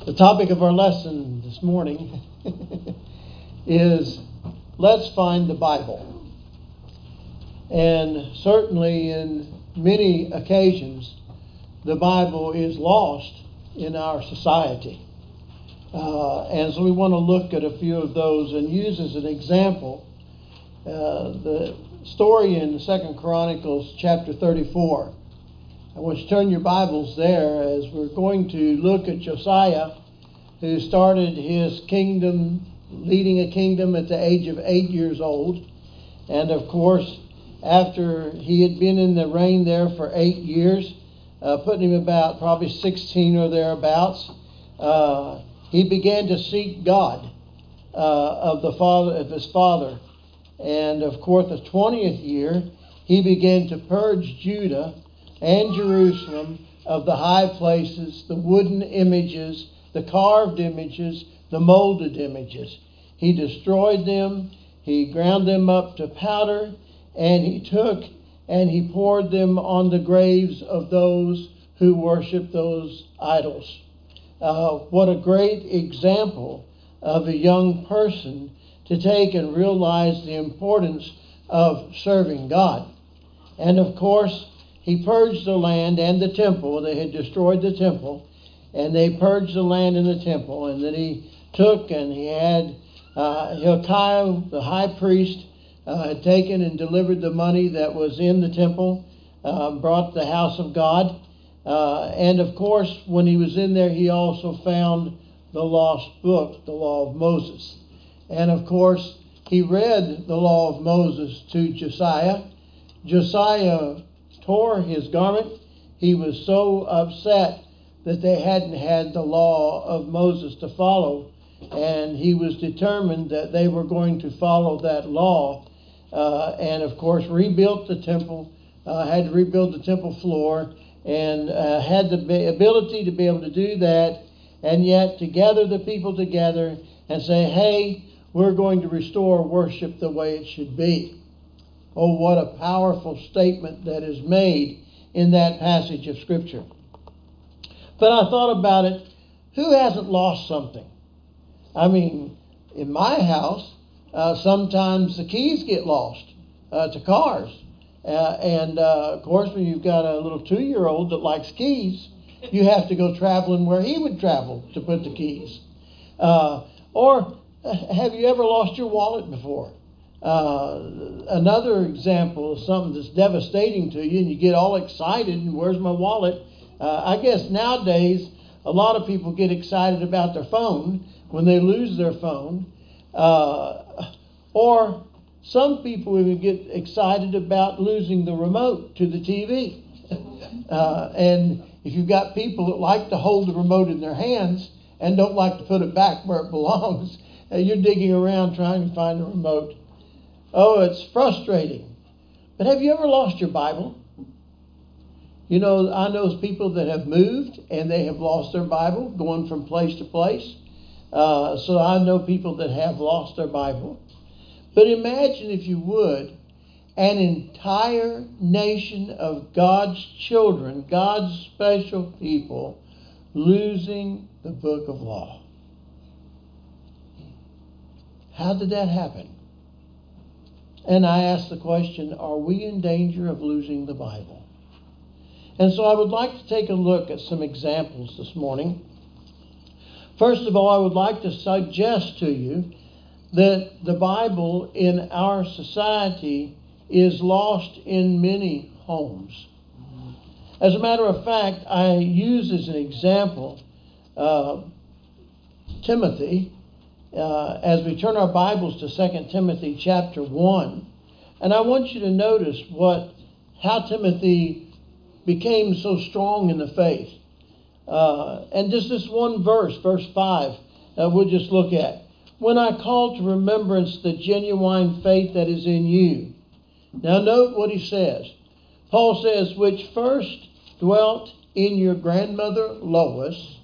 The topic of our lesson this morning is let's find the Bible. And certainly in many occasions, the Bible is lost in our society. And so we want to look at a few of those and use as an example the story in 2 Chronicles chapter 34. I want you to turn your Bibles there as we're going to look at Josiah, who started his kingdom, leading a kingdom at the age of 8 years old. And of course, after he had been in the reign there for 8 years, putting him about probably 16 or thereabouts, he began to seek God of his father. And of course, the 20th year, he began to purge Judah and Jerusalem of the high places, the wooden images, the carved images, the molded images. He destroyed them, he ground them up to powder, and he took and he poured them on the graves of those who worshiped those idols. What a great example of a young person to take and realize the importance of serving God. And of course, he purged the land and the temple. They had destroyed the temple, and they purged the land and the temple. And then he took and he had Hilkiah, the high priest, had taken and delivered the money that was in the temple, brought the house of God. And of course, when he was in there, he also found the lost book, the law of Moses. And of course, he read the law of Moses to Josiah. Josiah tore his garment. He was so upset that they hadn't had the law of Moses to follow. And he was determined that they were going to follow that law. And of course, rebuilt the temple, had to rebuild the temple floor, and had the ability to be able to do that, and yet to gather the people together and say, hey, we're going to restore worship the way it should be. Oh, what a powerful statement that is made in that passage of Scripture. But I thought about it, who hasn't lost something? I mean, in my house, sometimes the keys get lost to cars. And of course, when you've got a little 2-year-old that likes keys, you have to go traveling where he would travel to put the keys. Or have you ever lost your wallet before? Another example of something that's devastating to you, and you get all excited, and where's my wallet? I guess nowadays, a lot of people get excited about their phone when they lose their phone. Or some people even get excited about losing the remote to the TV. And if you've got people that like to hold the remote in their hands and don't like to put it back where it belongs, you're digging around trying to find the remote. Oh, it's frustrating. But have you ever lost your Bible? You know, I know people that have moved and they have lost their Bible going from place to place. So I know people that have lost their Bible. But imagine, if you would, an entire nation of God's children, God's special people, losing the book of law. How did that happen? And I ask the question, are we in danger of losing the Bible? And so I would like to take a look at some examples this morning. First of all, I would like to suggest to you that the Bible in our society is lost in many homes. As a matter of fact, I use as an example Timothy, as we turn our Bibles to 2 Timothy chapter 1. And I want you to notice how Timothy became so strong in the faith. And just this one verse 5, we'll just look at. When I call to remembrance the genuine faith that is in you. Now note what he says. Paul says, which first dwelt in your grandmother Lois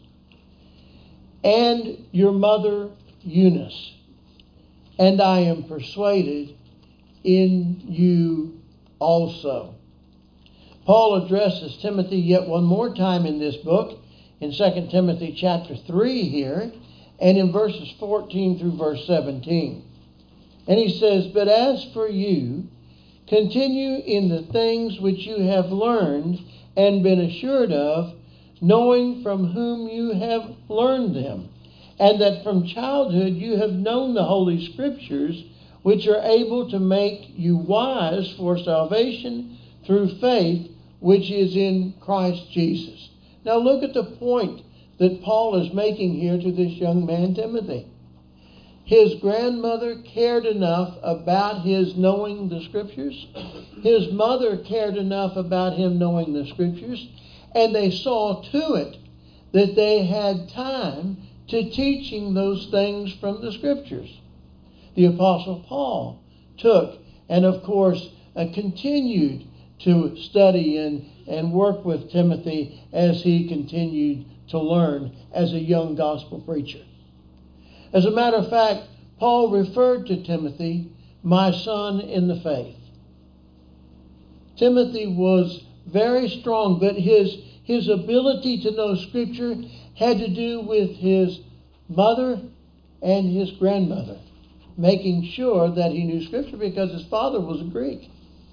and your mother Eunice. And I am persuaded in you also. Paul addresses Timothy yet one more time in this book in 2 Timothy chapter 3 here, and in verses 14 through verse 17. And he says, "But as for you, continue in the things which you have learned and been assured of, knowing from whom you have learned them, and that from childhood you have known the Holy Scriptures, which are able to make you wise for salvation through faith, which is in Christ Jesus." Now look at the point that Paul is making here to this young man, Timothy. His grandmother cared enough about his knowing the Scriptures. His mother cared enough about him knowing the Scriptures. And they saw to it that they had time to teaching those things from the Scriptures. The Apostle Paul took and, of course, continued to study and work with Timothy as he continued to learn as a young gospel preacher. As a matter of fact, Paul referred to Timothy, "my son in the faith." Timothy was very strong, but his ability to know Scripture had to do with his mother and his grandmother, making sure that he knew Scripture because his father was a Greek.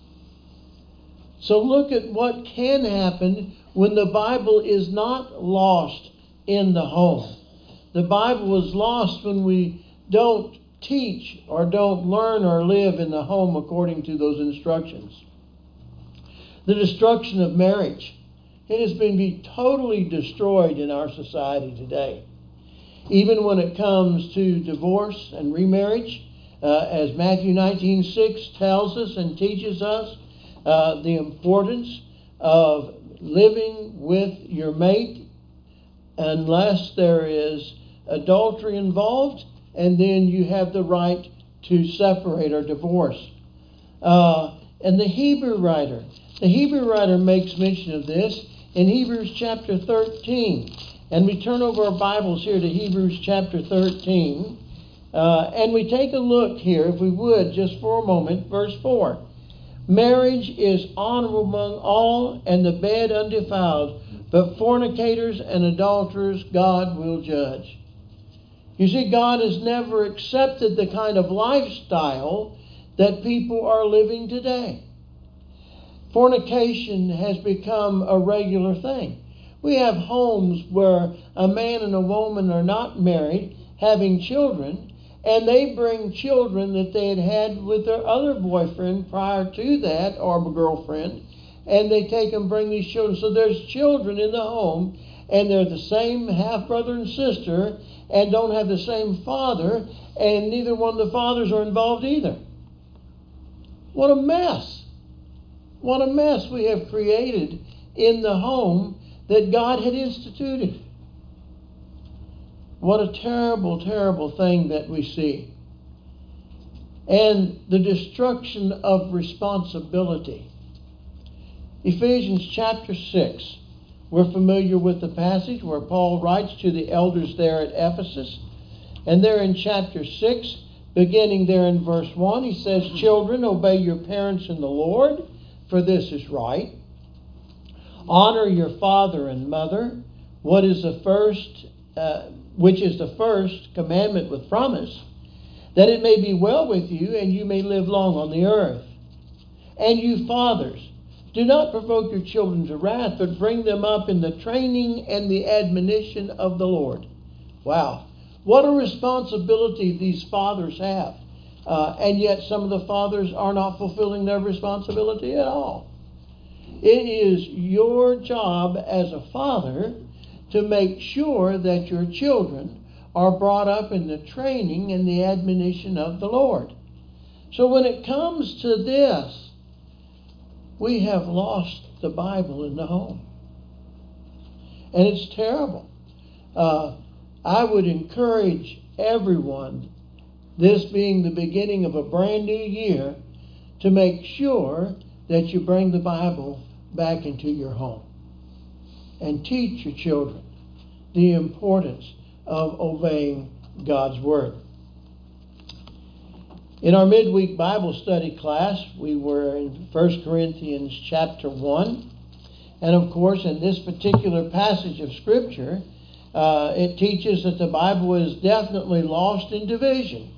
So look at what can happen when the Bible is not lost in the home. The Bible is lost when we don't teach or don't learn or live in the home according to those instructions. The destruction of marriage. It has been totally destroyed in our society today. Even when it comes to divorce and remarriage, as Matthew 19:6 tells us and teaches us, the importance of living with your mate unless there is adultery involved, and then you have the right to separate or divorce. And the Hebrew writer makes mention of this in Hebrews chapter 13. And we turn over our Bibles here to Hebrews chapter 13. And we take a look here, if we would, just for a moment, verse 4. "Marriage is honorable among all, and the bed undefiled, but fornicators and adulterers God will judge." You see, God has never accepted the kind of lifestyle that people are living today. Fornication has become a regular thing. We have homes where a man and a woman are not married, having children, and they bring children that they had had with their other boyfriend prior to that, or girlfriend, and they take and bring these children. So there's children in the home, and they're the same half-brother and sister, and don't have the same father, and neither one of the fathers are involved either. What a mess. What a mess we have created in the home that God had instituted. What a terrible, terrible thing that we see. And the destruction of responsibility. Ephesians chapter 6. We're familiar with the passage where Paul writes to the elders there at Ephesus. And there in chapter 6, beginning there in verse 1, he says, "Children, obey your parents in the Lord, for this is right. Honor your father and mother, which is the first commandment with promise, that it may be well with you and you may live long on the earth. And you fathers, do not provoke your children to wrath, but bring them up in the training and the admonition of the Lord." Wow. What a responsibility these fathers have. And yet some of the fathers are not fulfilling their responsibility at all. It is your job as a father to make sure that your children are brought up in the training and the admonition of the Lord. So when it comes to this, we have lost the Bible in the home. And it's terrible. I would encourage everyone, this being the beginning of a brand new year, to make sure that you bring the Bible back into your home and teach your children the importance of obeying God's Word. In our midweek Bible study class, we were in 1 Corinthians chapter 1, And of course, in this particular passage of Scripture, it teaches that the Bible is definitely lost in division.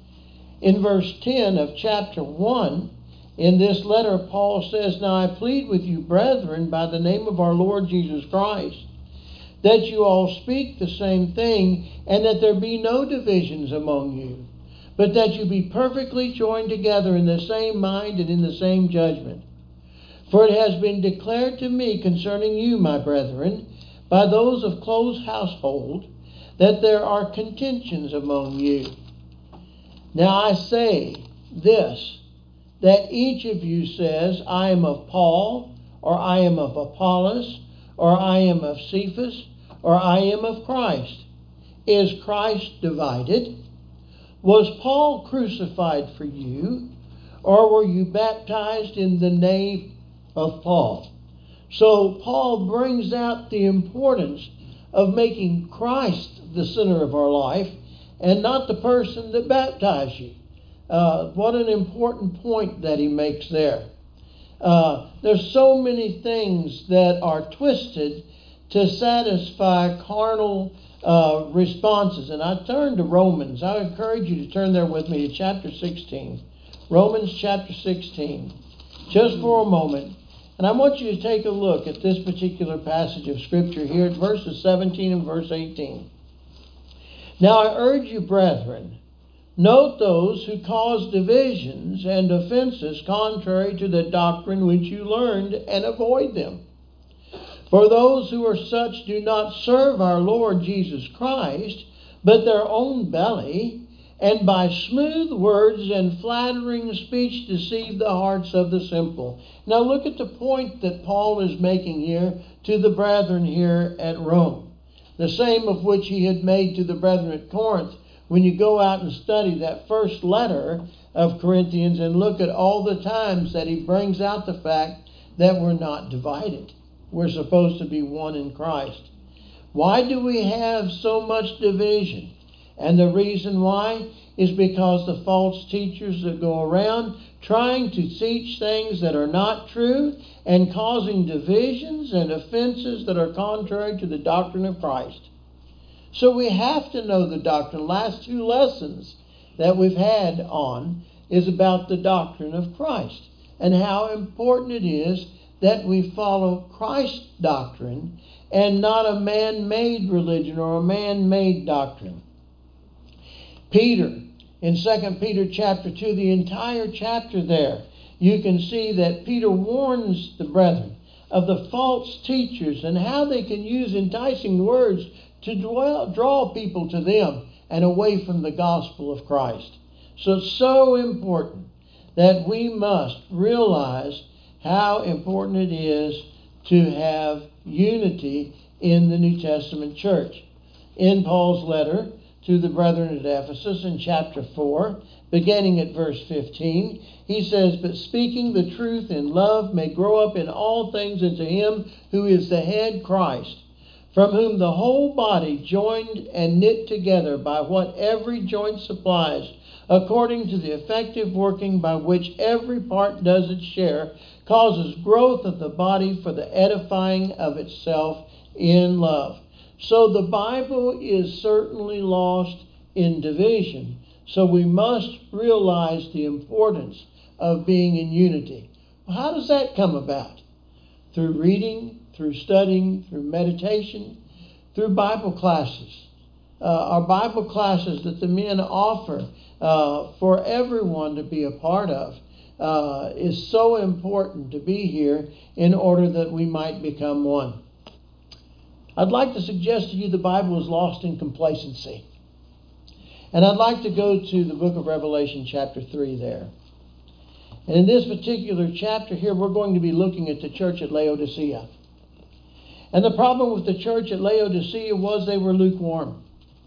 In verse 10 of chapter 1, in this letter, Paul says, "Now I plead with you, brethren, by the name of our Lord Jesus Christ, that you all speak the same thing, and that there be no divisions among you, but that you be perfectly joined together in the same mind and in the same judgment. For it has been declared to me concerning you, my brethren, by those of close household, that there are contentions among you. Now I say this, that each of you says, I am of Paul, or I am of Apollos, or I am of Cephas, or I am of Christ. Is Christ divided? Was Paul crucified for you, or were you baptized in the name of Paul?" So Paul brings out the importance of making Christ the center of our life and not the person that baptized you. What an important point that he makes there. There's so many things that are twisted to satisfy carnal responses. And I turn to Romans. I encourage you to turn there with me to chapter 16. Romans chapter 16. Just for a moment. And I want you to take a look at this particular passage of Scripture here at verses 17 and verse 18. "Now I urge you, brethren, note those who cause divisions and offenses contrary to the doctrine which you learned, and avoid them. For those who are such do not serve our Lord Jesus Christ, but their own belly, and by smooth words and flattering speech deceive the hearts of the simple." Now look at the point that Paul is making here to the brethren here at Rome. The same of which he had made to the brethren at Corinth. When you go out and study that first letter of Corinthians and look at all the times that he brings out the fact that we're not divided. We're supposed to be one in Christ. Why do we have so much division? And the reason why is because the false teachers that go around trying to teach things that are not true and causing divisions and offenses that are contrary to the doctrine of Christ. So we have to know the doctrine. Last two lessons that we've had on is about the doctrine of Christ and how important it is that we follow Christ's doctrine and not a man-made religion or a man-made doctrine. Peter, in 2 Peter chapter 2, the entire chapter there, you can see that Peter warns the brethren of the false teachers and how they can use enticing words to draw people to them and away from the gospel of Christ. So it's so important that we must realize how important it is to have unity in the New Testament church. In Paul's letter to the brethren at Ephesus in chapter 4, beginning at verse 15, he says, "But speaking the truth in love may grow up in all things into him who is the head, Christ, from whom the whole body, joined and knit together by what every joint supplies, according to the effective working by which every part does its share, causes growth of the body for the edifying of itself in love." So the Bible is certainly lost in division. So we must realize the importance of being in unity. Well, how does that come about? Through reading, through studying, through meditation, through Bible classes. Our Bible classes that the men offer for everyone to be a part of is so important to be here in order that we might become one. I'd like to suggest to you the Bible is lost in complacency. And I'd like to go to the book of Revelation chapter 3 there. And in this particular chapter here, we're going to be looking at the church at Laodicea. And the problem with the church at Laodicea was they were lukewarm.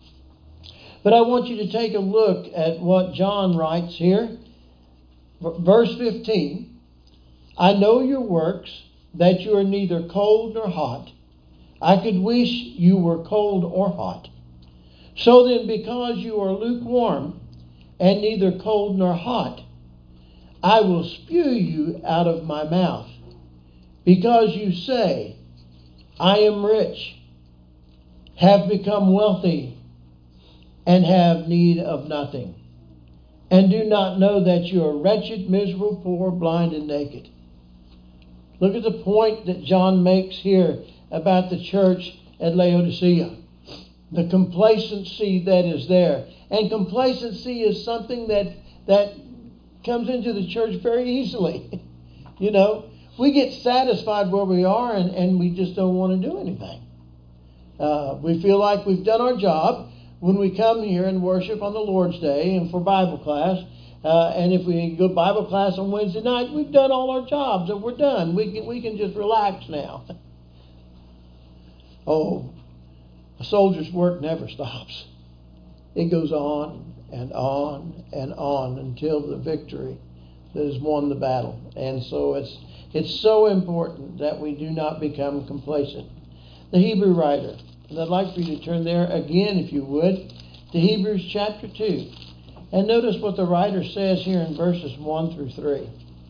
But I want you to take a look at what John writes here. Verse 15, "I know your works, that you are neither cold nor hot. I could wish you were cold or hot. So then, because you are lukewarm and neither cold nor hot, I will spew you out of my mouth. Because you say, I am rich, have become wealthy, and have need of nothing, and do not know that you are wretched, miserable, poor, blind, and naked. Look at the point that John makes here about the church at Laodicea. The complacency that is there. And complacency is something that comes into the church very easily. You know, we get satisfied where we are and we just don't want to do anything. We feel like we've done our job when we come here and worship on the Lord's Day and for Bible class. And if we go to Bible class on Wednesday night, we've done all our jobs and we're done. We can just relax now. Oh, a soldier's work never stops. It goes on and on and on until the victory that has won the battle. And so it's so important that we do not become complacent. The Hebrew writer, and I'd like for you to turn there again, if you would, to Hebrews chapter 2. And notice what the writer says here in verses 1 through 3.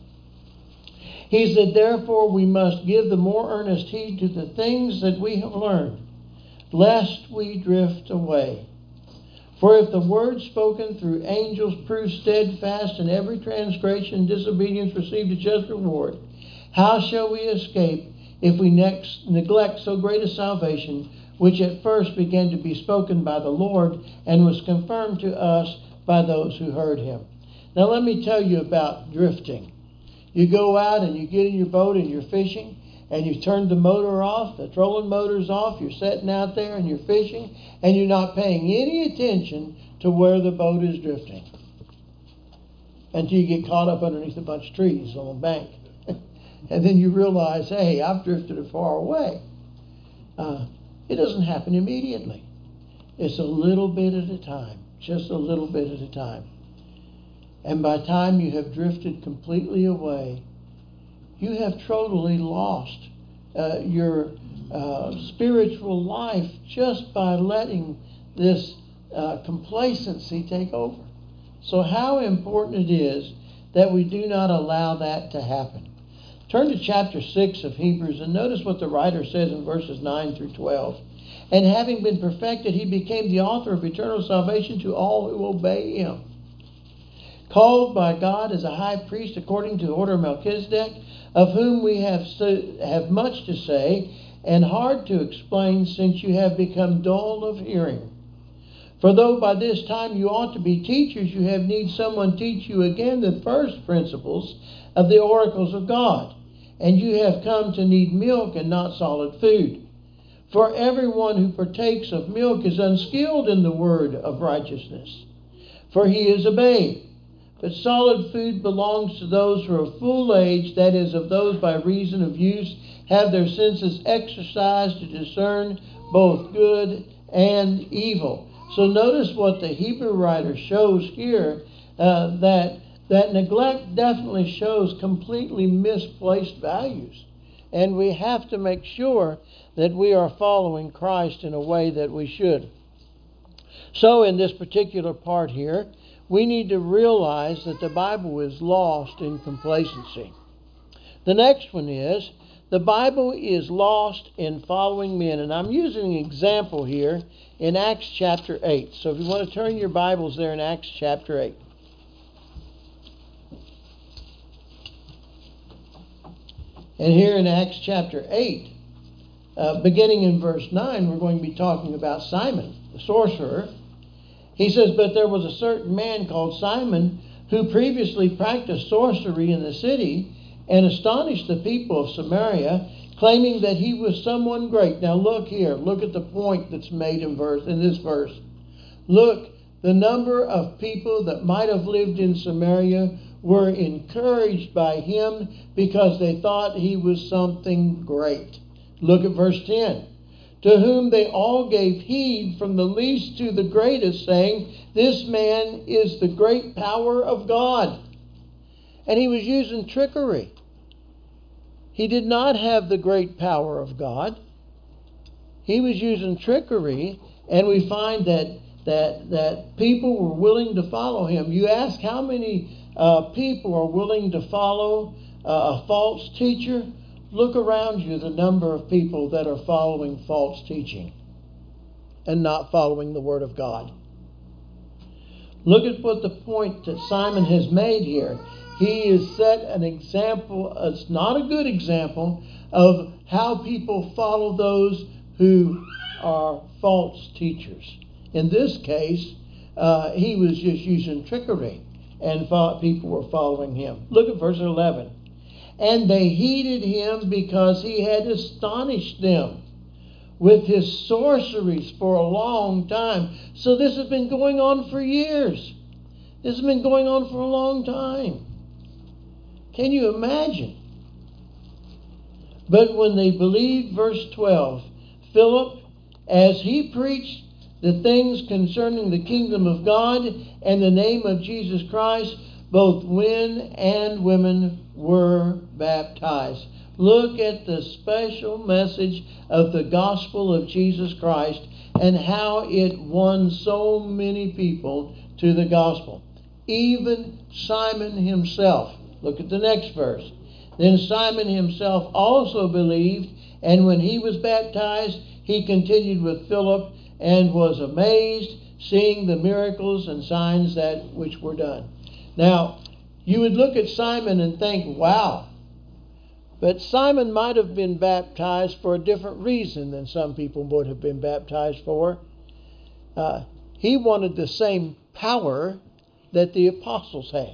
He said, therefore we must give the more earnest heed to the things that we have learned, lest we drift away. For if the word spoken through angels proved steadfast, and every transgression and disobedience received a just reward, how shall we escape if we neglect so great a salvation, which at first began to be spoken by the Lord, and was confirmed to us by those who heard him? Now let me tell you about drifting. You go out and you get in your boat and you're fishing, and you turn the motor off, the trolling motor's off, you're sitting out there and you're fishing, and you're not paying any attention to where the boat is drifting until you get caught up underneath a bunch of trees on the bank. And then you realize, hey, I've drifted far away. It doesn't happen immediately. It's a little bit at a time, just a little bit at a time. And by the time you have drifted completely away, you have totally lost your spiritual life just by letting this complacency take over. So how important it is that we do not allow that to happen. Turn to chapter 6 of Hebrews and notice what the writer says in verses 9 through 12. And having been perfected, he became the author of eternal salvation to all who obey him. Called by God as a high priest according to the order of Melchizedek, of whom we have much to say and hard to explain, since you have become dull of hearing. For though by this time you ought to be teachers, you have need someone teach you again the first principles of the oracles of God. And you have come to need milk and not solid food. For everyone who partakes of milk is unskilled in the word of righteousness, for he is a babe. But solid food belongs to those who are full age, that is, of those by reason of use have their senses exercised to discern both good and evil. So notice what the Hebrew writer shows here, that neglect definitely shows completely misplaced values. And we have to make sure that we are following Christ in a way that we should. So in this particular part here, we need to realize that the Bible is lost in complacency. The next one is, the Bible is lost in following men. And I'm using an example here in Acts chapter 8. So if you want to turn your Bibles there in Acts chapter 8. And here in Acts chapter 8, beginning in verse 9, we're going to be talking about Simon, the sorcerer. He says, but there was a certain man called Simon who previously practiced sorcery in the city and astonished the people of Samaria, claiming that he was someone great. Now look here. Look at the point that's made in this verse. Look, the number of people that might have lived in Samaria were encouraged by him because they thought he was something great. Look at verse 10. To whom they all gave heed from the least to the greatest, saying, this man is the great power of God. And he was using trickery. He did not have the great power of God. He was using trickery, and we find that people were willing to follow him. You ask how many people are willing to follow a false teacher? look around you the number of people that are following false teaching and not following the Word of God. Look at what the point that Simon has made here. He has set an example, it's not a good example, of how people follow those who are false teachers. In this case, he was just using trickery and people were following him. Look at verse 11. And they heeded him because he had astonished them with his sorceries for a long time. So this has been going on for years. This has been going on for a long time. Can you imagine? But when they believed, verse 12, Philip, as he preached the things concerning the kingdom of God and the name of Jesus Christ, both men and women were baptized. Look at the special message of the gospel of Jesus Christ and how it won so many people to the gospel. Even Simon himself. Look at the next verse. Then Simon himself also believed, and when he was baptized, he continued with Philip and was amazed, seeing the miracles and signs that which were done. Now, you would look at Simon and think, wow. But Simon might have been baptized for a different reason than some people would have been baptized for. He wanted the same power that the apostles had.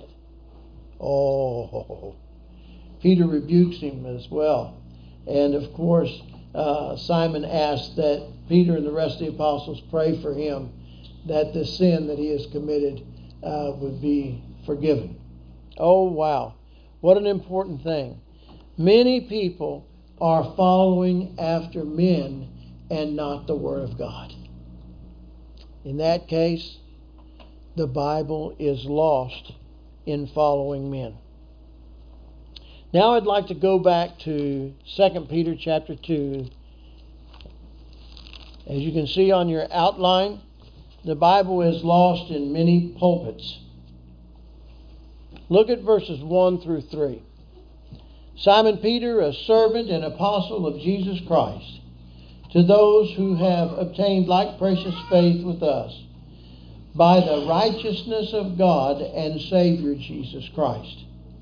Oh, Peter rebukes him as well. And of course, Simon asked that Peter and the rest of the apostles pray for him, that the sin that he has committed would be forgiven. Oh, wow. What an important thing. Many people are following after men and not the Word of God. In that case, the Bible is lost in following men. Now I'd like to go back to 2 Peter chapter 2. As you can see on your outline, the Bible is lost in many pulpits. Look at verses 1 through 3. Simon Peter, a servant and apostle of Jesus Christ, to those who have obtained like precious faith with us, by the righteousness of God and Savior Jesus Christ.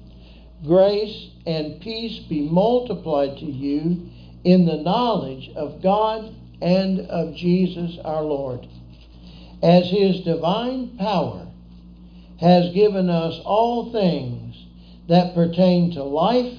Grace and peace be multiplied to you in the knowledge of God and of Jesus our Lord, as His divine power has given us all things that pertain to life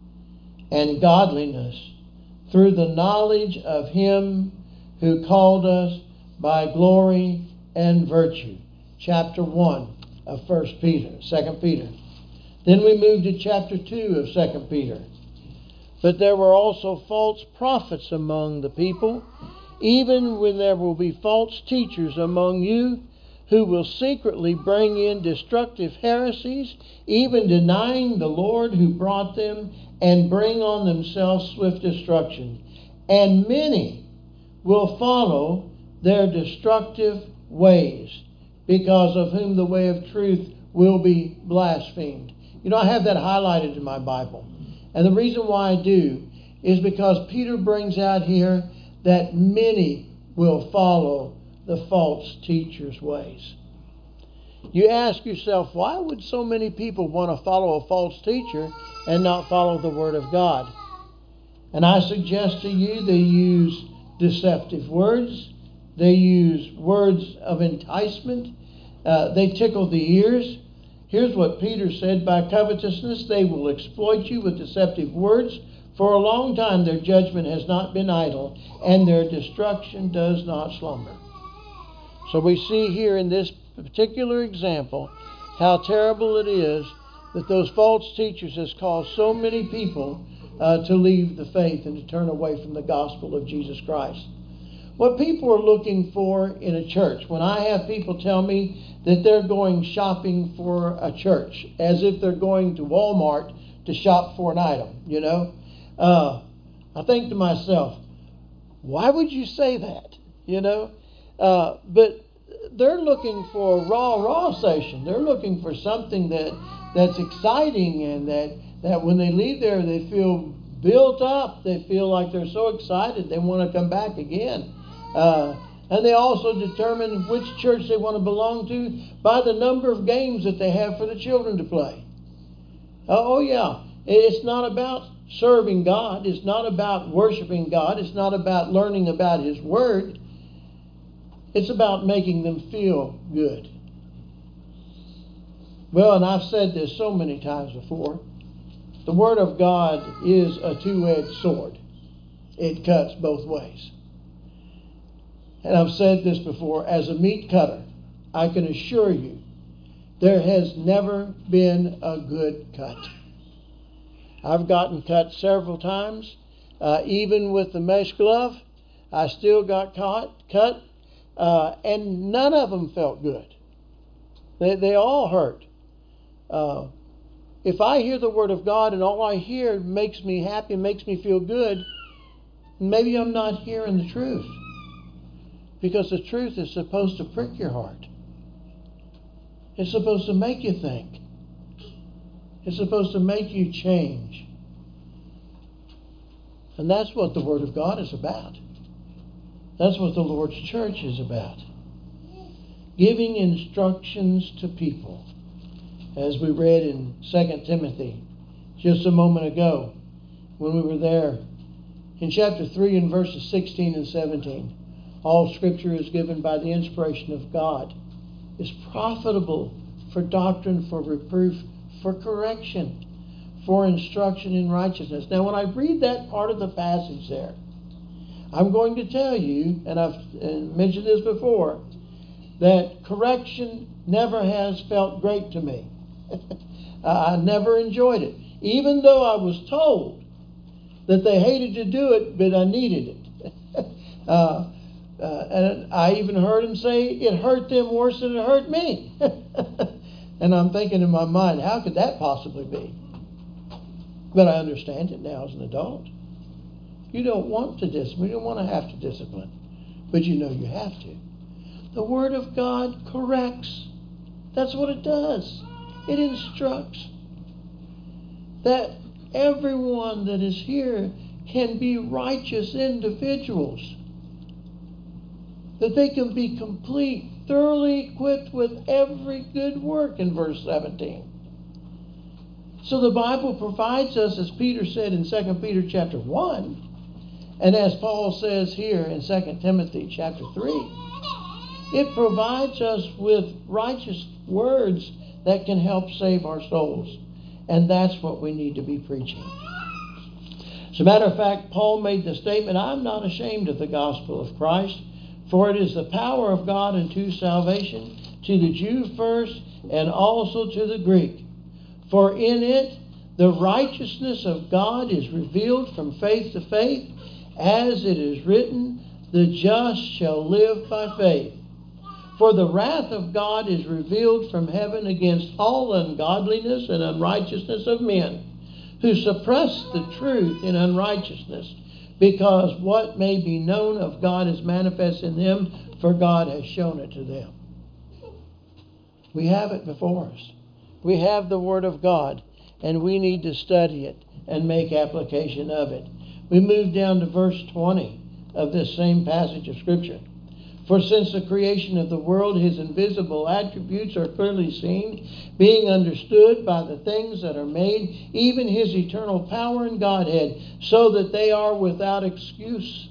and godliness through the knowledge of Him who called us by glory and virtue. Chapter 1 of 2 Peter. Then we move to chapter 2 of 2 Peter. But there were also false prophets among the people, even when there will be false teachers among you, who will secretly bring in destructive heresies, even denying the Lord who brought them, and bring on themselves swift destruction. And many will follow their destructive ways, because of whom the way of truth will be blasphemed. You know, I have that highlighted in my Bible. And the reason why I do is because Peter brings out here that many will follow the false teacher's ways. You ask yourself, why would so many people want to follow a false teacher and not follow the Word of God? And I suggest to you they use deceptive words. They use words of enticement. They tickle the ears. Here's what Peter said, by covetousness they will exploit you with deceptive words. For a long time their judgment has not been idle, and their destruction does not slumber. So we see here in this particular example how terrible it is that those false teachers has caused so many people to leave the faith and to turn away from the gospel of Jesus Christ. What people are looking for in a church, when I have people tell me that they're going shopping for a church, as if they're going to Walmart to shop for an item, you know, I think to myself, why would you say that? You know, but they're looking for a raw station. They're looking for something that's exciting and that when they leave there they feel built up. They feel like they're so excited they want to come back again. And they also determine which church they want to belong to by the number of games that they have for the children to play. Oh yeah, it's not about serving God. It's not about worshiping God. It's not about learning about His Word. It's about making them feel good. Well, and I've said this so many times before, the Word of God is a two-edged sword. It cuts both ways. And I've said this before, as a meat cutter, I can assure you, there has never been a good cut. I've gotten cut several times. Even with the mesh glove, I still got cut. And none of them felt good. They all hurt. If I hear the Word of God and all I hear makes me happy, makes me feel good, maybe I'm not hearing the truth. Because the truth is supposed to prick your heart. It's supposed to make you think. It's supposed to make you change. And that's what the Word of God is about. That's what the Lord's church is about. Giving instructions to people. As we read in 2 Timothy just a moment ago when we were there. In chapter 3 and verses 16 and 17. All Scripture is given by the inspiration of God. Is profitable for doctrine, for reproof, for correction, for instruction in righteousness. Now, when I read that part of the passage there, I'm going to tell you, and I've mentioned this before, that correction never has felt great to me. I never enjoyed it. Even though I was told that they hated to do it, but I needed it. And I even heard him say it hurt them worse than it hurt me. And I'm thinking in my mind, how could that possibly be? But I understand it now as an adult. You don't want to discipline. You don't want to have to discipline. But you know you have to. The Word of God corrects. That's what it does. It instructs. That everyone that is here can be righteous individuals. That they can be complete, thoroughly equipped with every good work in verse 17. So the Bible provides us, as Peter said in 2 Peter chapter 1, and as Paul says here in 2 Timothy chapter 3, it provides us with righteous words that can help save our souls. And that's what we need to be preaching. As a matter of fact, Paul made the statement, I'm not ashamed of the gospel of Christ, for it is the power of God unto salvation, to the Jew first, and also to the Greek. For in it the righteousness of God is revealed from faith to faith, as it is written, the just shall live by faith. For the wrath of God is revealed from heaven against all ungodliness and unrighteousness of men, who suppress the truth in unrighteousness, because what may be known of God is manifest in them, for God has shown it to them. We have it before us. We have the Word of God, and we need to study it and make application of it. We move down to verse 20 of this same passage of Scripture. For since the creation of the world, His invisible attributes are clearly seen, being understood by the things that are made, even His eternal power and Godhead, so that they are without excuse.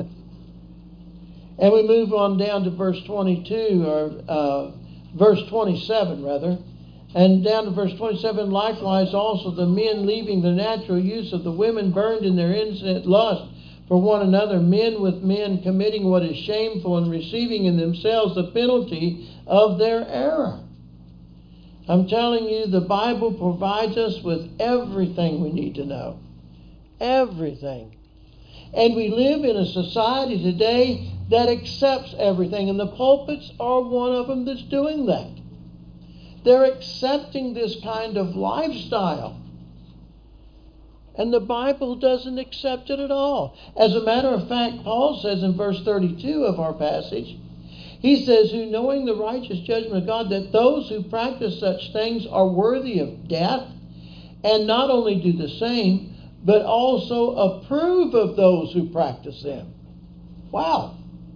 And we move on down to verse 22, or verse 27 rather. And down to verse 27, likewise also the men leaving the natural use of the women burned in their infinite lust for one another, men with men committing what is shameful and receiving in themselves the penalty of their error. I'm telling you, the Bible provides us with everything we need to know. Everything. And we live in a society today that accepts everything, and the pulpits are one of them that's doing that. They're accepting this kind of lifestyle. And the Bible doesn't accept it at all. As a matter of fact, Paul says in verse 32 of our passage, he says, who knowing the righteous judgment of God, that those who practice such things are worthy of death, and not only do the same, but also approve of those who practice them. Wow.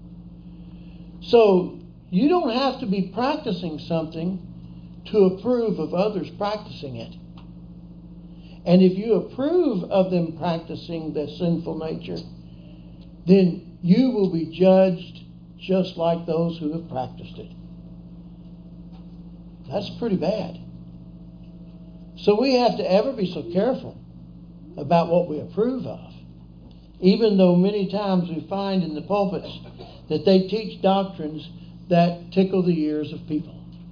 So you don't have to be practicing something to approve of others practicing it. And if you approve of them practicing their sinful nature, then you will be judged just like those who have practiced it. That's pretty bad. So we have to ever be so careful about what we approve of. Even though many times we find in the pulpits that they teach doctrines that tickle the ears of people.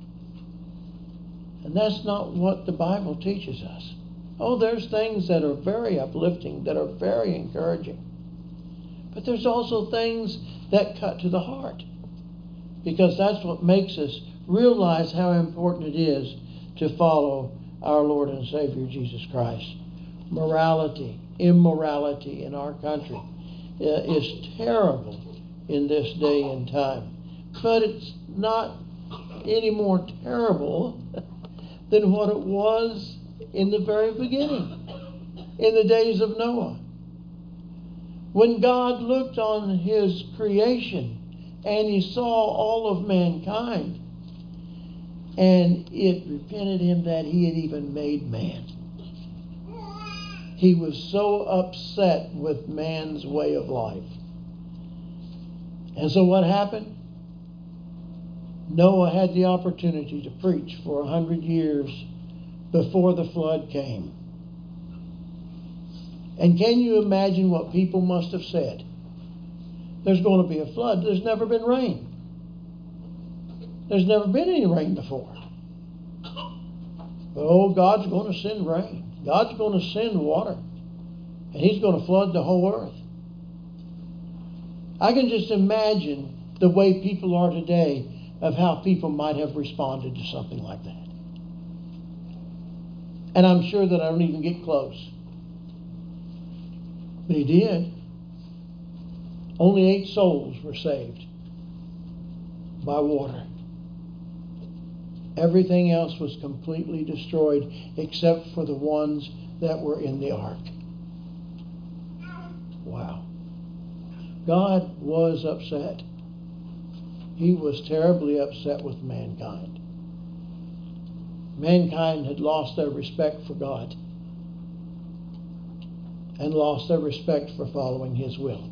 And that's not what the Bible teaches us. Oh, there's things that are very uplifting, that are very encouraging. But there's also things that cut to the heart. Because that's what makes us realize how important it is to follow our Lord and Savior Jesus Christ. Morality, immorality in our country is terrible in this day and time. But it's not any more terrible than what it was in the very beginning, in the days of Noah. When God looked on His creation and He saw all of mankind, and it repented Him that He had even made man. He was so upset with man's way of life. And so what happened? Noah had the opportunity to preach for 100 years before the flood came. And can you imagine what people must have said? There's going to be a flood. There's never been rain. There's never been any rain before. But oh, God's going to send rain. God's going to send water. And He's going to flood the whole earth. I can just imagine the way people are today of how people might have responded to something like that. And I'm sure that I don't even get close. But He did. Only 8 souls were saved by water. Everything else was completely destroyed except for the ones that were in the ark. Wow. God was upset. He was terribly upset with mankind. Mankind had lost their respect for God and lost their respect for following His will.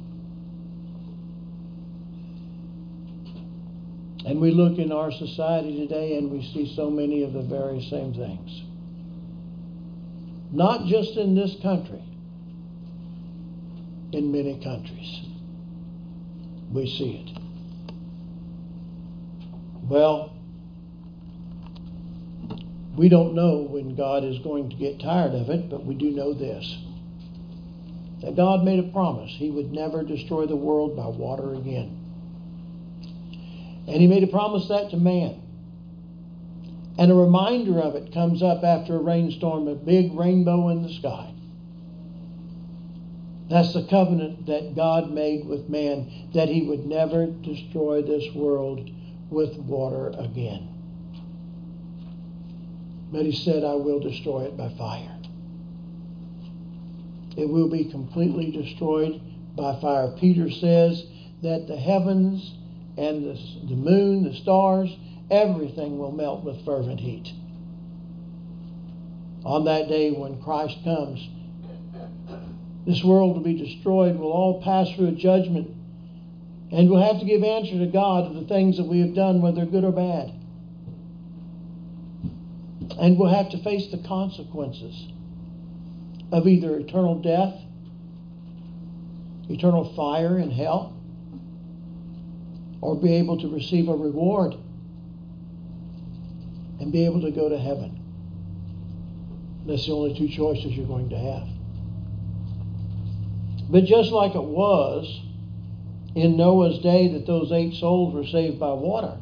And we look in our society today and we see so many of the very same things. Not just in this country, in many countries. We see it. Well, we don't know when God is going to get tired of it, but we do know this. That God made a promise He would never destroy the world by water again. And He made a promise that to man. And a reminder of it comes up after a rainstorm, a big rainbow in the sky. That's the covenant that God made with man, that He would never destroy this world with water again. But He said, I will destroy it by fire. It will be completely destroyed by fire. Peter says that the heavens and the moon, the stars, everything will melt with fervent heat. On that day when Christ comes, this world will be destroyed. We'll all pass through a judgment. And we'll have to give answer to God of the things that we have done, whether good or bad. And we'll have to face the consequences of either eternal death, eternal fire in hell, or be able to receive a reward and be able to go to heaven. That's the only 2 choices you're going to have. But just like it was in Noah's day that those 8 souls were saved by water,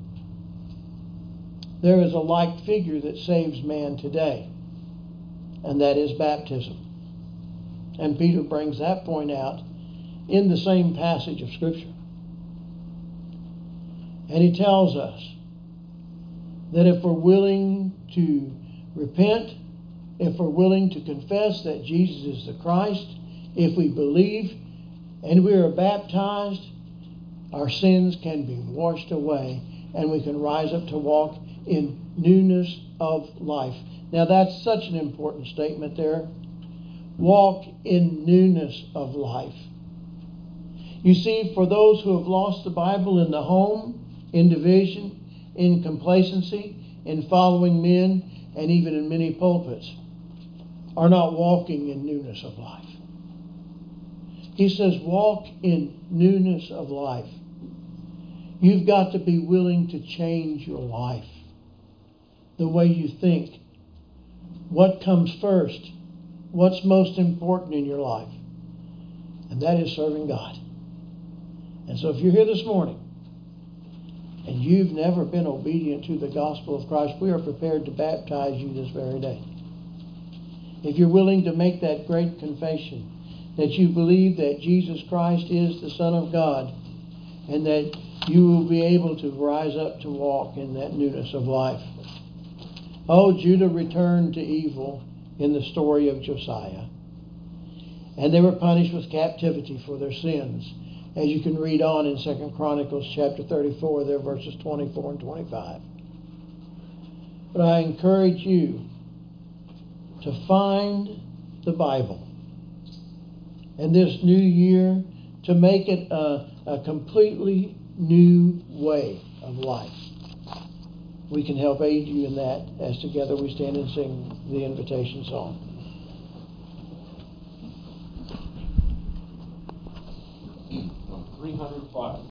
there is a like figure that saves man today, and that is baptism. And Peter brings that point out in the same passage of Scripture. And he tells us that if we're willing to repent if we're willing to confess that Jesus is the Christ, if we believe and we are baptized, our sins can be washed away and we can rise up to walk in newness of life. Now that's such an important statement there. Walk in newness of life. You see, for those who have lost the Bible in the home, in division, in complacency, in following men, and even in many pulpits, are not walking in newness of life. He says, walk in newness of life. You've got to be willing to change your life, the way you think, what comes first, what's most important in your life, and that is serving God. And so if you're here this morning and you've never been obedient to the gospel of Christ, we are prepared to baptize you this very day. If you're willing to make that great confession that you believe that Jesus Christ is the Son of God and that you will be able to rise up to walk in that newness of life. Oh, Judah returned to evil in the story of Josiah. And they were punished with captivity for their sins, as you can read on in 2 Chronicles chapter 34, there verses 24 and 25. But I encourage you to find the Bible and this new year to make it a completely new way of life. We can help aid you in that as together we stand and sing the invitation song. Number 305.